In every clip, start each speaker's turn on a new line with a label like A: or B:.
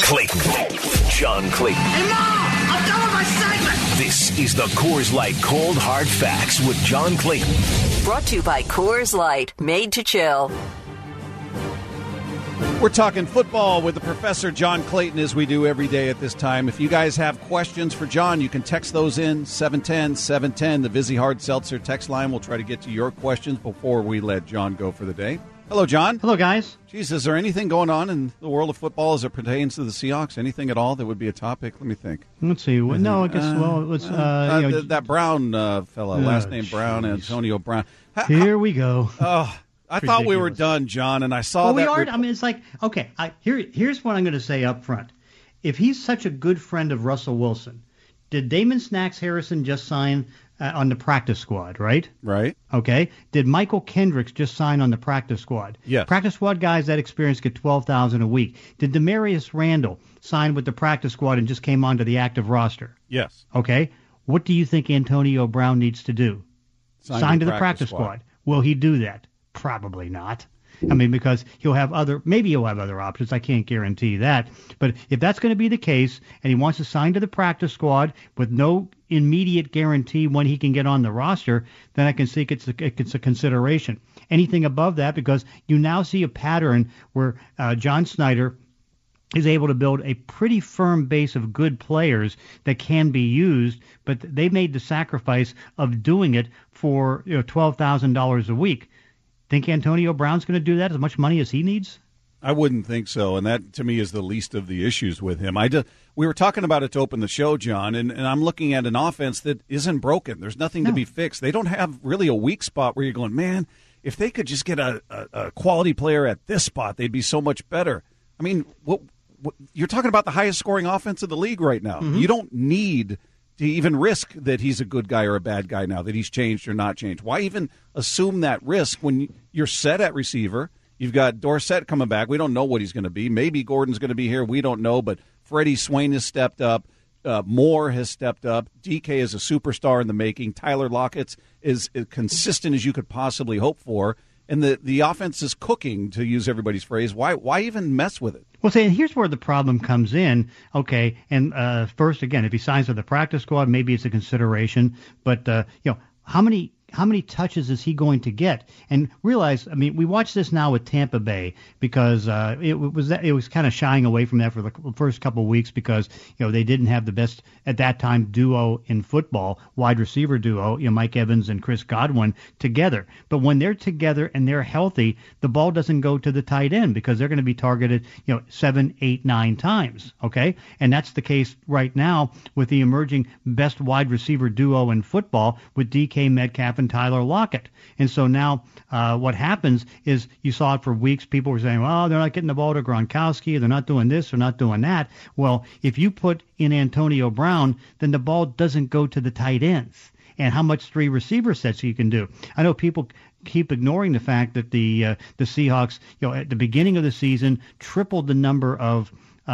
A: Clayton. John Clayton.
B: Hey, Mom! I'm done with my segment!
A: This is the Coors Light Cold Hard Facts with John Clayton.
C: Brought to you by Coors Light, made to chill.
D: We're talking football with the Professor John Clayton, as we do every day at this time. If you guys have questions for John, you can text those in, 710-710, the Vizzy Hard Seltzer text line. We'll try to get to your questions before we let John go for the day. Hello, John.
E: Hello, guys.
D: Geez, is there anything going on in the world of football as it pertains to the Seahawks? Anything at all that would be a topic? Let me think.
E: Let's see. No, I guess,
D: that Brown fella, last name Brown, Antonio Brown.
E: Here we go.
D: I thought we were done, John, and I saw that.
E: We are. I mean, it's like, okay, here's what I'm going to say up front. If he's such a good friend of Russell Wilson, did Damon Snacks Harrison just sign on the practice squad, right?
D: Right.
E: Okay. Did Michael Kendricks just sign on the practice squad?
D: Yes.
E: Practice squad guys that experience get $12,000 a week. Did Demarius Randall sign with the practice squad and just came onto the active roster?
D: Yes.
E: Okay. What do you think Antonio Brown needs to do? Sign to the practice squad. Will he do that? Probably not. I mean, because maybe he'll have other options. I can't guarantee that. But if that's going to be the case and he wants to sign to the practice squad with no immediate guarantee when he can get on the roster, then I can see it's a consideration. Anything above that, because you now see a pattern where John Snyder is able to build a pretty firm base of good players that can be used, but they made the sacrifice of doing it for $12,000 a week. Think Antonio Brown's going to do that, as much money as he needs?
D: I wouldn't think so, and that, to me, is the least of the issues with him. We were talking about it to open the show, John, and I'm looking at an offense that isn't broken. There's nothing to be fixed. They don't have really a weak spot where you're going, man, if they could just get a quality player at this spot, they'd be so much better. I mean, what you're talking about the highest scoring offense of the league right now. Mm-hmm. You don't need to even risk that he's a good guy or a bad guy now, that he's changed or not changed. Why even assume that risk when you're set at receiver? You've got Dorsett coming back. We don't know what he's going to be. Maybe Gordon's going to be here. We don't know. But Freddie Swain has stepped up. Moore has stepped up. DK is a superstar in the making. Tyler Lockett is as consistent as you could possibly hope for. And the offense is cooking, to use everybody's phrase. Why even mess with it?
E: Well, see, here's where the problem comes in. Okay, and first, again, if he signs with the practice squad, maybe it's a consideration. But how many touches is he going to get? And realize, I mean, we watch this now with Tampa Bay because it was kind of shying away from that for the first couple of weeks because they didn't have the best at that time duo in football, wide receiver duo, Mike Evans and Chris Godwin together. But when they're together and they're healthy, the ball doesn't go to the tight end because they're going to be targeted 7, 8, 9 times. Okay, and that's the case right now with the emerging best wide receiver duo in football with DK Metcalf and Tyler Lockett. And so now what happens is you saw it for weeks. People were saying, well, they're not getting the ball to Gronkowski. They're not doing this. They're not doing that. Well, if you put in Antonio Brown, then the ball doesn't go to the tight ends. And how much 3 receiver sets you can do. I know people keep ignoring the fact that the Seahawks, at the beginning of the season, tripled the number of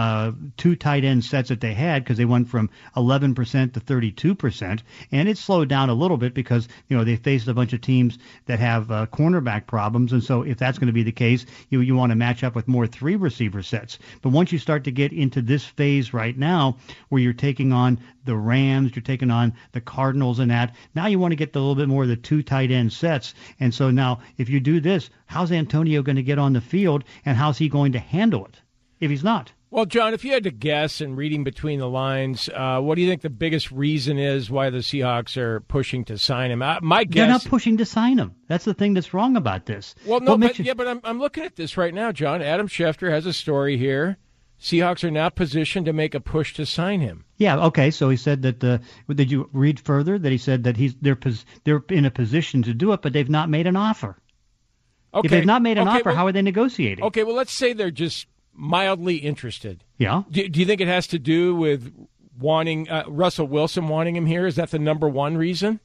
E: 2 tight end sets that they had because they went from 11% to 32%, and it slowed down a little bit because they faced a bunch of teams that have cornerback problems, and so if that's going to be the case, you want to match up with more 3 receiver sets. But once you start to get into this phase right now, where you're taking on the Rams, you're taking on the Cardinals, and that now you want to get a little bit more of the 2 tight end sets, and so now if you do this, how's Antonio going to get on the field, and how's he going to handle it if he's not?
F: Well, John, if you had to guess and reading between the lines, what do you think the biggest reason is why the Seahawks are pushing to sign him? My guess,
E: they're not pushing to sign him. That's the thing that's wrong about this.
F: Well, no, but I'm looking at this right now, John. Adam Schefter has a story here. Seahawks are now positioned to make a push to sign him.
E: Yeah, okay. So he said that. Did you read further that he said that they're in a position to do it, but they've not made an offer? Okay. If they've not made an offer, how are they negotiating?
F: Okay, well, let's say they're just mildly interested.
E: Yeah.
F: Do you think it has to do with wanting Russell Wilson wanting him here? Is that the number one reason?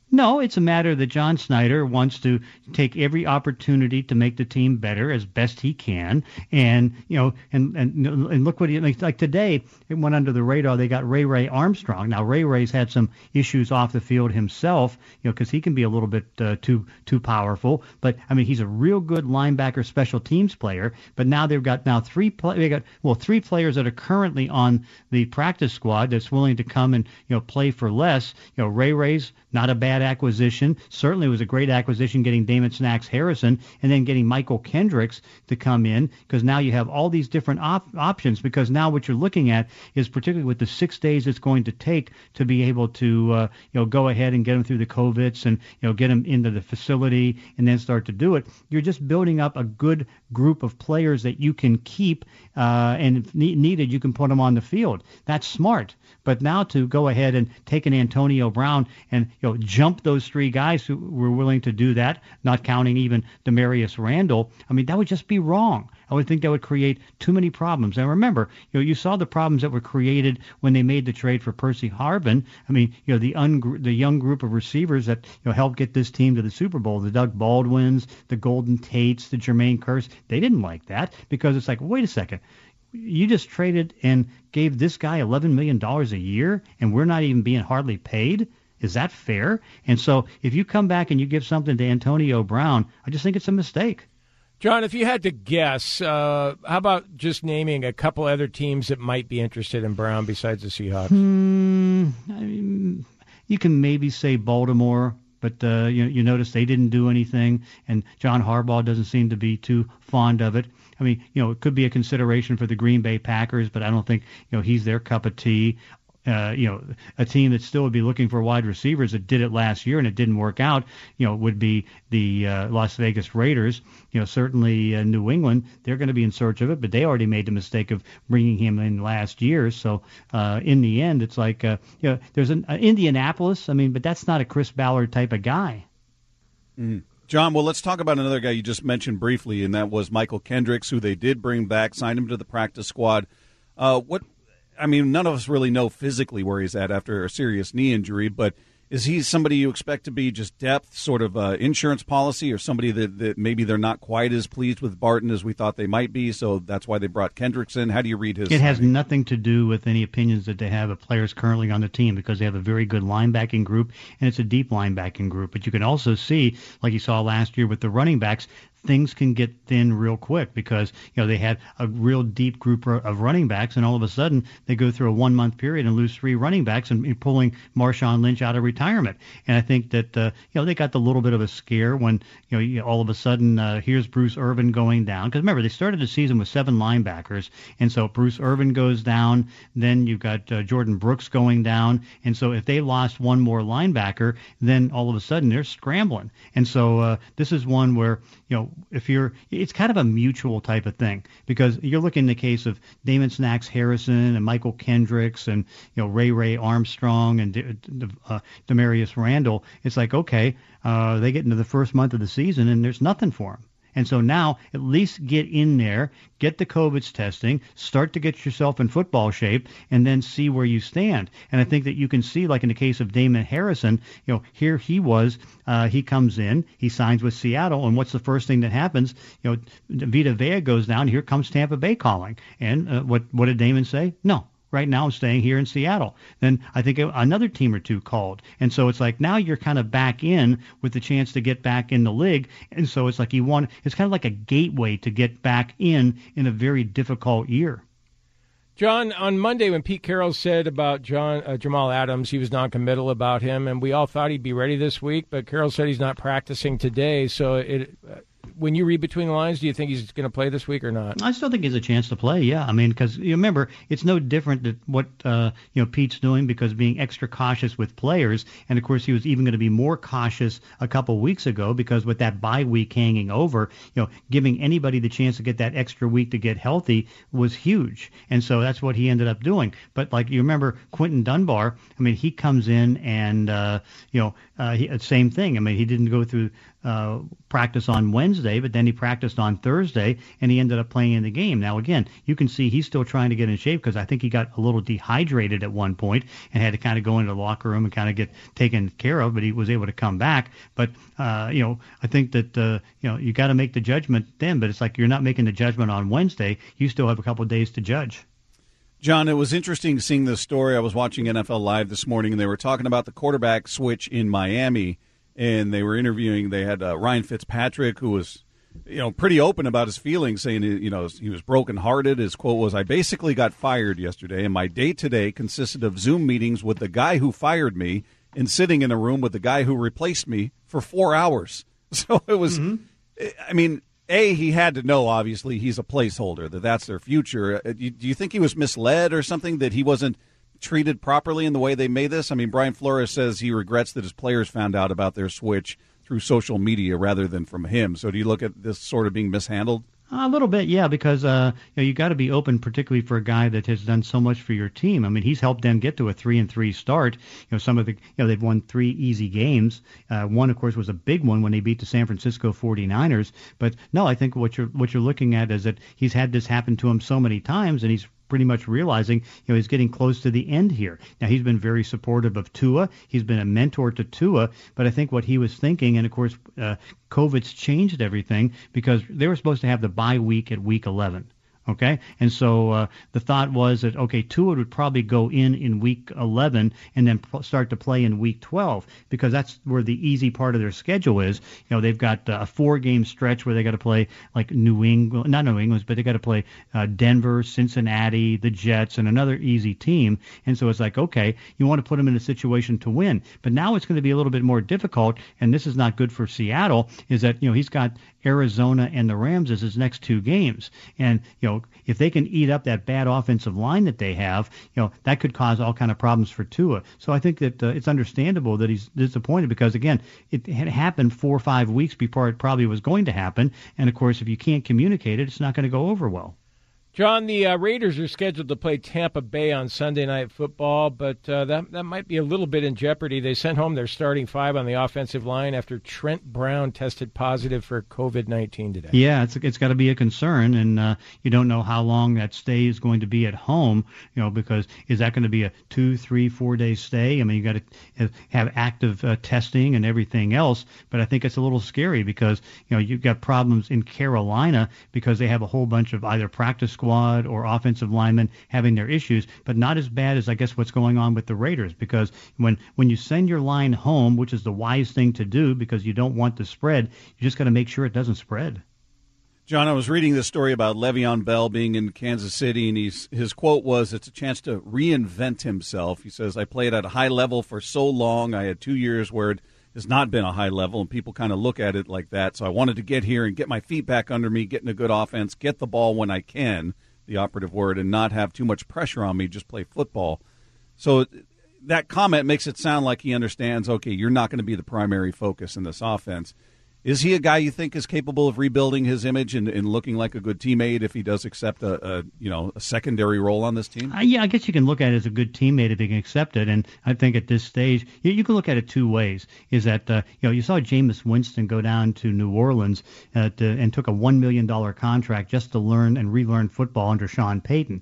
E: No, it's a matter that John Snyder wants to take every opportunity to make the team better as best he can, and and look what he like today. It went under the radar. They got Ray Armstrong. Now Ray's had some issues off the field himself, because he can be a little bit too powerful. But I mean, he's a real good linebacker, special teams player. But now they've got three players that are currently on the practice squad that's willing to come and play for less. Ray's not a bad acquisition. Certainly was a great acquisition getting Damon Snacks Harrison and then getting Michael Kendricks to come in, because now you have all these different options, because now what you're looking at is, particularly with the 6 days it's going to take to be able to go ahead and get them through the COVIDs and get them into the facility and then start to do it. You're just building up a good group of players that you can keep, and if needed you can put them on the field. That's smart. But now to go ahead and take an Antonio Brown and jump those three guys who were willing to do that, not counting even Demarius Randall, I mean, that would just be wrong. I would think that would create too many problems. And remember, you saw the problems that were created when they made the trade for Percy Harvin. I mean, the young group of receivers that helped get this team to the Super Bowl, the Doug Baldwins, the Golden Tates, the Jermaine Kearse, they didn't like that, because it's like, wait a second. You just traded and gave this guy $11 million a year, and we're not even being hardly paid? Is that fair? And so if you come back and you give something to Antonio Brown, I just think it's a mistake.
F: John, if you had to guess, how about just naming a couple other teams that might be interested in Brown besides the Seahawks?
E: You can maybe say Baltimore, but you notice they didn't do anything, and John Harbaugh doesn't seem to be too fond of it. I mean, it could be a consideration for the Green Bay Packers, but I don't think he's their cup of tea. A team that still would be looking for wide receivers that did it last year and it didn't work out, would be the Las Vegas Raiders. Certainly New England, they're going to be in search of it, but they already made the mistake of bringing him in last year. So in the end, it's like, there's an Indianapolis. I mean, but that's not a Chris Ballard type of guy.
D: Mm. John, well, let's talk about another guy you just mentioned briefly, and that was Michael Kendricks, who they did bring back, signed him to the practice squad. None of us really know physically where he's at after a serious knee injury, but is he somebody you expect to be just depth, sort of insurance policy, or somebody that maybe they're not quite as pleased with Barton as we thought they might be, so that's why they brought Kendricks in? How do you read his
E: It has nothing to do with any opinions that they have of players currently on the team, because they have a very good linebacking group, and it's a deep linebacking group. But you can also see, like you saw last year with the running backs, things can get thin real quick, because they had a real deep group of running backs, and all of a sudden they go through a 1 month period and lose three running backs and pulling Marshawn Lynch out of retirement. And I think that they got the little bit of a scare when all of a sudden here's Bruce Irvin going down, because remember they started the season with 7 linebackers, and so Bruce Irvin goes down, then you've got Jordan Brooks going down, and so if they lost one more linebacker, then all of a sudden they're scrambling. And so this is one where it's kind of a mutual type of thing, because you're looking in the case of Damon Snacks Harrison and Michael Kendricks and Ray Armstrong and Demarius Randall. It's like, okay, they get into the first month of the season and there's nothing for them. And so now at least get in there, get the COVID's testing, start to get yourself in football shape, and then see where you stand. And I think that you can see, like in the case of Damon Harrison, here he was, he comes in, he signs with Seattle, and what's the first thing that happens? Vita Vea goes down, here comes Tampa Bay calling. And what did Damon say? No. Right now I'm staying here in Seattle. Then I think another team or two called. And so it's like now you're kind of back in with the chance to get back in the league. And so it's like it's kind of like a gateway to get back in a very difficult year.
F: John, on Monday when Pete Carroll said about Jamal Adams, he was non-committal about him, and we all thought he'd be ready this week, but Carroll said he's not practicing today. So when you read between the lines, do you think he's going to play this week or not?
E: I still think he has a chance to play, yeah. I mean, because you remember, it's no different than what Pete's doing, because being extra cautious with players, and of course he was even going to be more cautious a couple weeks ago, because with that bye week hanging over, giving anybody the chance to get that extra week to get healthy was huge, and so that's what he ended up doing. But like you remember, Quentin Dunbar, I mean, he comes in and same thing. I mean, he didn't go through practice on Wednesday, but then he practiced on Thursday, and he ended up playing in the game. Now, again, you can see he's still trying to get in shape because I think he got a little dehydrated at one point and had to kind of go into the locker room and kind of get taken care of, but he was able to come back. But, I think that, you got to make the judgment then, but it's like you're not making the judgment on Wednesday. You still have a couple of days to judge.
D: John, it was interesting seeing this story. I was watching NFL Live this morning, and they were talking about the quarterback switch in Miami, and they were interviewing. They had Ryan Fitzpatrick, who was, pretty open about his feelings, saying, he was brokenhearted. His quote was, "I basically got fired yesterday, and my day today consisted of Zoom meetings with the guy who fired me and sitting in a room with the guy who replaced me for 4 hours." So it was, he had to know, obviously, he's a placeholder, that's their future. Do you think he was misled or something, that he wasn't treated properly in the way they made this? I mean, Brian Flores says he regrets that his players found out about their switch through social media rather than from him. So do you look at this sort of being mishandled?
E: A little bit, yeah, because you got to be open, particularly for a guy that has done so much for your team. I mean, he's helped them get to a 3-3 start. Some of the, they've won 3 easy games. One, of course, was a big one when they beat the San Francisco 49ers. But no, I think what you're looking at is that he's had this happen to him so many times, and he's pretty much realizing, he's getting close to the end here. Now, he's been very supportive of Tua. He's been a mentor to Tua, but I think what he was thinking, and of course, COVID's changed everything because they were supposed to have the bye week at week 11. Okay, and so the thought was that, Tua would probably go in week 11 and then start to play in week 12 because that's where the easy part of their schedule is. They've got a 4-game stretch where they got to play like not New England, but they got to play Denver, Cincinnati, the Jets, and another easy team. And so it's like, you want to put them in a situation to win. But now it's going to be a little bit more difficult, and this is not good for Seattle, is that, he's got Arizona and the Rams as his next 2 games. And, if they can eat up that bad offensive line that they have, that could cause all kind of problems for Tua. So I think that it's understandable that he's disappointed because, again, it had happened 4 or 5 weeks before it probably was going to happen. And, of course, if you can't communicate it, it's not going to go over well.
F: John, the Raiders are scheduled to play Tampa Bay on Sunday Night Football, but that might be a little bit in jeopardy. They sent home their starting 5 on the offensive line after Trent Brown tested positive for COVID-19 today. Yeah,
E: it's got to be a concern, and you don't know how long that stay is going to be at home, because is that going to be a 2, 3, 4 day stay? I mean, you got to have active testing and everything else, but I think it's a little scary because, you've got problems in Carolina because they have a whole bunch of either practice squad or offensive linemen having their issues, but not as bad as I guess what's going on with the Raiders, because when you send your line home, which is the wise thing to do because you don't want the spread, you just got to make sure it doesn't spread.
D: John, I was reading this story about Le'Veon Bell being in Kansas City, and his quote was, "It's a chance to reinvent himself." He says, "I played at a high level for so long. I had 2 years where it has not been a high level, and people kind of look at it like that. So I wanted to get here and get my feet back under me, get in a good offense, get the ball when I can," the operative word, "and not have too much pressure on me, just play football." So that comment makes it sound like he understands, you're not going to be the primary focus in this offense. Is he a guy you think is capable of rebuilding his image and looking like a good teammate if he does accept a secondary role on this team?
E: Yeah, I guess you can look at it as a good teammate if he can accept it. And I think at this stage, you can look at it 2 ways. Is that, you saw Jameis Winston go down to New Orleans and took a $1 million contract just to learn and relearn football under Sean Payton.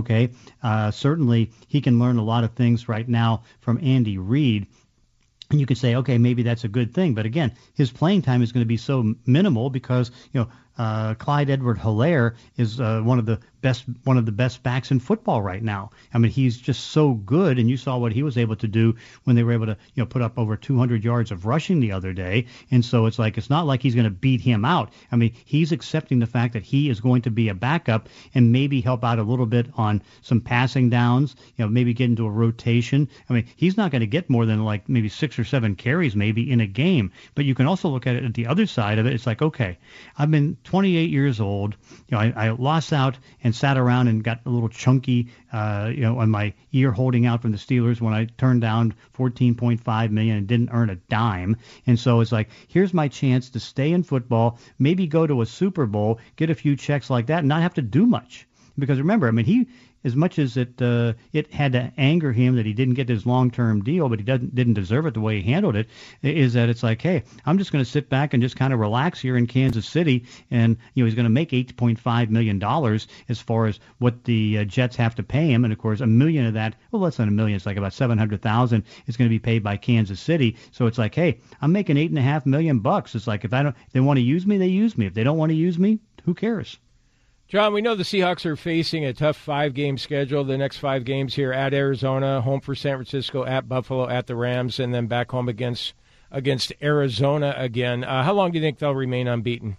E: Certainly he can learn a lot of things right now from Andy Reid. And you could say, maybe that's a good thing. But again, his playing time is going to be so minimal because, Clyde Edwards-Helaire is one of the best backs in football right now. I mean, he's just so good, and you saw what he was able to do when they were able to, put up over 200 yards of rushing the other day. And so it's not like he's going to beat him out. I mean, he's accepting the fact that he is going to be a backup and maybe help out a little bit on some passing downs, maybe get into a rotation. I mean, he's not going to get more than like maybe 6 or 7 carries maybe in a game. But you can also look at it at the other side of it. It's like, I've been 28 years old. I lost out and sat around and got a little chunky, on my year holding out from the Steelers when I turned down $14.5 million and didn't earn a dime. And so it's like, here's my chance to stay in football, maybe go to a Super Bowl, get a few checks like that, and not have to do much. Because remember, I mean, as much as it had to anger him that he didn't get his long-term deal, but he didn't deserve it the way he handled it, is that it's like, hey, I'm just going to sit back and just kind of relax here in Kansas City, and he's going to make $8.5 million as far as what the Jets have to pay him, and of course $1 million of that, well, less than $1 million, it's like about $700,000 is going to be paid by Kansas City. So it's like, hey, I'm making $8.5 million. It's like if they want to use me, they use me. If they don't want to use me, who cares?
F: John, we know the Seahawks are facing a tough 5-game schedule. The next 5 games here at Arizona, home for San Francisco, at Buffalo, at the Rams, and then back home against Arizona again. How long do you think they'll remain unbeaten?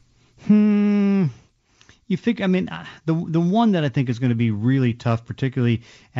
E: You think? I mean, the one that I think is going to be really tough, particularly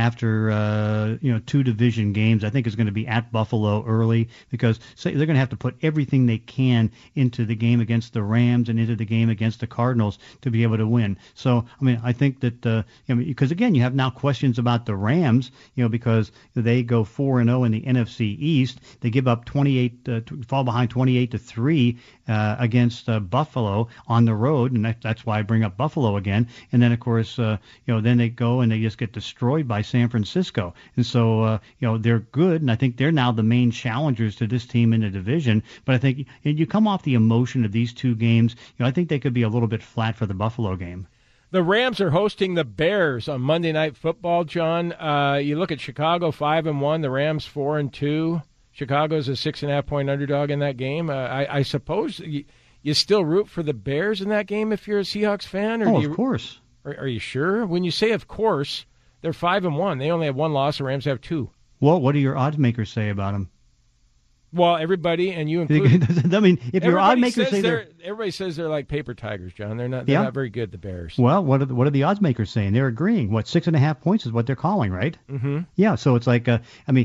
E: after 2 division games, I think is going to be at Buffalo early, because they're going to have to put everything they can into the game against the Rams and into the game against the Cardinals to be able to win. So, I mean, I think that because again, you have now questions about the Rams, because they go 4-0 in the NFC East, they give up 28, fall behind 28-3 against Buffalo on the road, and that's why I bring up Buffalo again. And then, of course, then they go and they just get destroyed by San Francisco. And so, they're good, and I think they're now the main challengers to this team in the division. But I think you come off the emotion of these 2 games, I think they could be a little bit flat for the Buffalo game.
F: The Rams are hosting the Bears on Monday Night Football, John. You look at Chicago 5-1, the Rams 4-2. Chicago's a 6.5-point underdog in that game. I suppose you still root for the Bears in that game if you're a Seahawks fan? Or
E: of course.
F: Are you sure? When you say of course, they're 5-1. They only have 1 loss. The Rams have 2.
E: Well, what do your odds makers say about them?
F: Well, everybody, and you included.
E: I mean, if your odd makers say
F: everybody says they're like paper tigers, John. They're not very good. The Bears.
E: Well, what are the odds makers saying? They're agreeing. 6.5 points is what they're calling, right? Mm-hmm. Yeah. So it's like,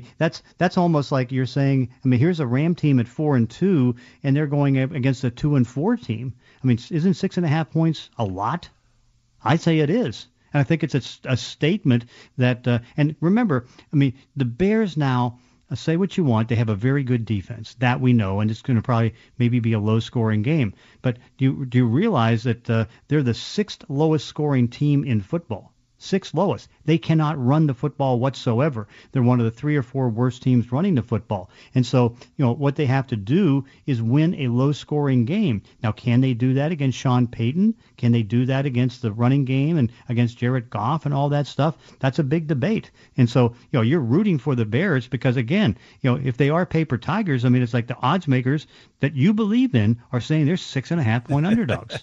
E: that's almost like you're saying. Here's a Ram team at 4-2, and they're going up against a 2-4 team. Isn't 6.5 points a lot? I'd say it is. And I think it's a statement that. And remember, the Bears now. Say what you want, they have a very good defense. That we know, and it's going to probably maybe be a low-scoring game. But do you realize that they're the 6th lowest-scoring team in football? 6th lowest. They cannot run the football whatsoever. They're one of the 3 or 4 worst teams running the football. And so, what they have to do is win a low-scoring game. Now, can they do that against Sean Payton? Can they do that against the running game and against Jared Goff and all that stuff? That's a big debate. And so, you're rooting for the Bears because, again, if they are paper tigers, it's like the odds makers that you believe in are saying they're 6.5-point underdogs.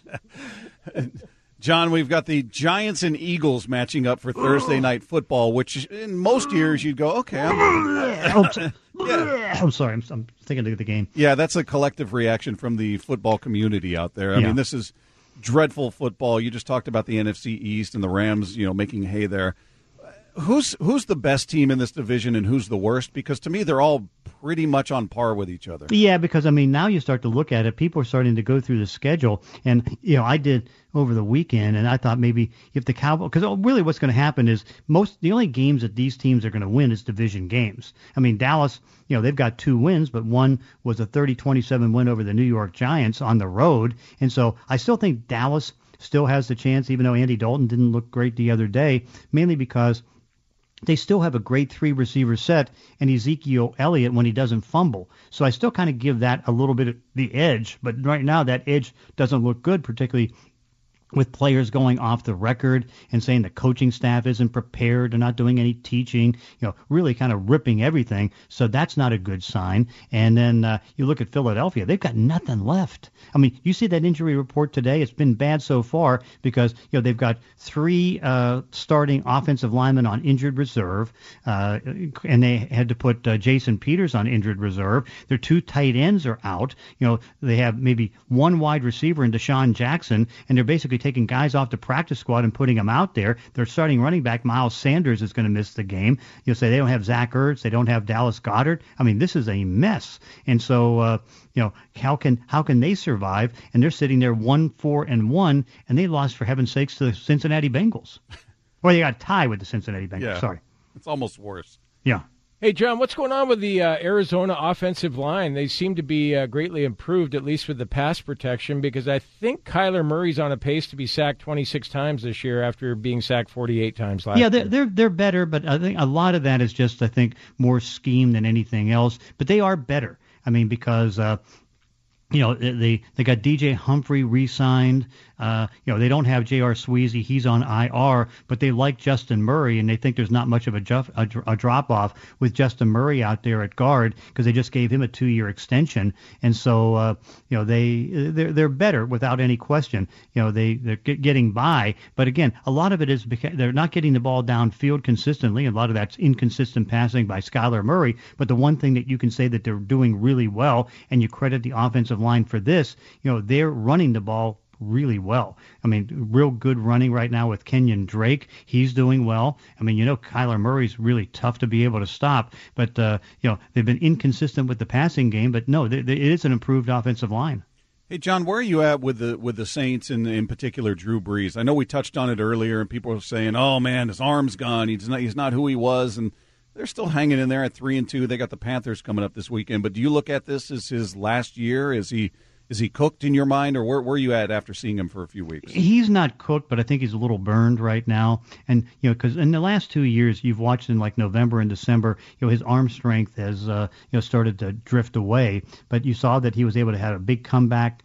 D: John, we've got the Giants and Eagles matching up for Thursday Night Football, which in most years you'd go, okay.
E: I'm sorry. I'm thinking of the game.
D: Yeah, that's a collective reaction from the football community out there. I mean, this is dreadful football. You just talked about the NFC East and the Rams, making hay there. Who's the best team in this division and who's the worst? Because to me, they're all pretty much on par with each other.
E: Yeah, because, now you start to look at it. People are starting to go through the schedule. And, I did over the weekend, and I thought maybe if the Cowboys – because really what's going to happen is the only games that these teams are going to win is division games. Dallas, they've got 2 wins, but one was a 30-27 win over the New York Giants on the road. And so I still think Dallas still has the chance, even though Andy Dalton didn't look great the other day, mainly because – they still have a great 3-receiver set and Ezekiel Elliott when he doesn't fumble. So I still kind of give that a little bit of the edge. But right now that edge doesn't look good, particularly with players going off the record and saying the coaching staff isn't prepared, they're not doing any teaching, really kind of ripping everything. So that's not a good sign. And then you look at Philadelphia, they've got nothing left. You see that injury report today, it's been bad so far because, they've got 3 starting offensive linemen on injured reserve, and they had to put Jason Peters on injured reserve. Their 2 tight ends are out. They have maybe 1 wide receiver in Deshaun Jackson, and they're basically taking guys off the practice squad and putting them out there. Their starting running back, Miles Sanders, is going to miss the game. You'll say they don't have Zach Ertz, they don't have Dallas Goedert. This is a mess. And so, how can they survive? And they're sitting there 1-4-1, and they lost, for heaven's sakes, to the Cincinnati Bengals. Or they got a tie with the Cincinnati Bengals.
D: Yeah,
E: sorry.
D: It's almost worse.
E: Yeah.
F: Hey, John, what's going on with the Arizona offensive line? They seem to be greatly improved, at least with the pass protection, because I think Kyler Murray's on a pace to be sacked 26 times this year after being sacked 48 times last year.
E: Yeah, they're better, but I think a lot of that is just, I think, more scheme than anything else. But they are better. I mean, because they got DJ Humphrey re-signed. They don't have J.R. Sweezy. He's on IR, but they like Justin Murray, and they think there's not much of a drop-off with Justin Murray out there at guard because they just gave him a 2-year extension. And so, they're better without any question. They're getting by. But again, a lot of it is because they're not getting the ball downfield consistently. A lot of that's inconsistent passing by Skyler Murray. But the one thing that you can say that they're doing really well, and you credit the offensive line for this, they're running the ball really well. I mean, real good running right now with Kenyon Drake. He's doing well. I mean, Kyler Murray's really tough to be able to stop, but, they've been inconsistent with the passing game, but no, it is an improved offensive line.
D: Hey, John, where are you at with the Saints and in particular Drew Brees? I know we touched on it earlier, and people were saying, "Oh man, his arm's gone. He's not who he was," and they're still hanging in there at 3-2. They got the Panthers coming up this weekend. But do you look at this as his last year? Is he cooked in your mind, or where are you at after seeing him for a few weeks? He's
E: not cooked, but I think he's a little burned right now. And because in the last 2 years, you've watched in like November and December, his arm strength has started to drift away. But you saw that he was able to have a big comeback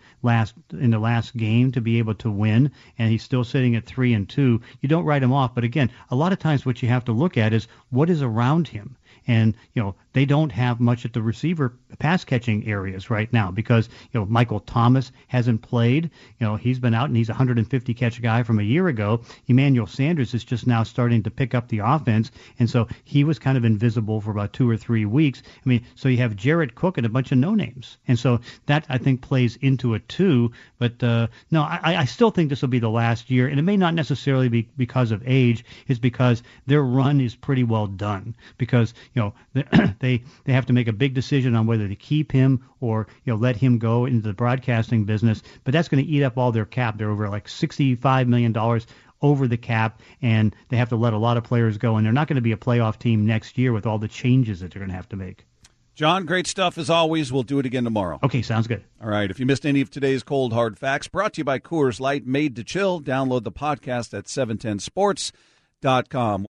E: in the last game to be able to win, and he's still sitting at 3-2. You don't write him off, but again, a lot of times what you have to look at is what is around him. And, they don't have much at the receiver pass catching areas right now because, Michael Thomas hasn't played. He's been out and he's a 150 catch guy from a year ago. Emmanuel Sanders is just now starting to pick up the offense. And so he was kind of invisible for about 2 or 3 weeks. I mean, so you have Jared Cook and a bunch of no names. And so that I think plays into it too. But no, I still think this will be the last year. And it may not necessarily be because of age. It's because their run is pretty well done because, they have to make a big decision on whether to keep him or let him go into the broadcasting business. But that's going to eat up all their cap. They're over like $65 million over the cap, and they have to let a lot of players go. And they're not going to be a playoff team next year with all the changes that they're going to have to make.
D: John, great stuff as always. We'll do it again tomorrow.
E: Okay, sounds good.
D: All right. If you missed any of today's Cold Hard Facts, brought to you by Coors Light, made to chill. Download the podcast at 710sports.com.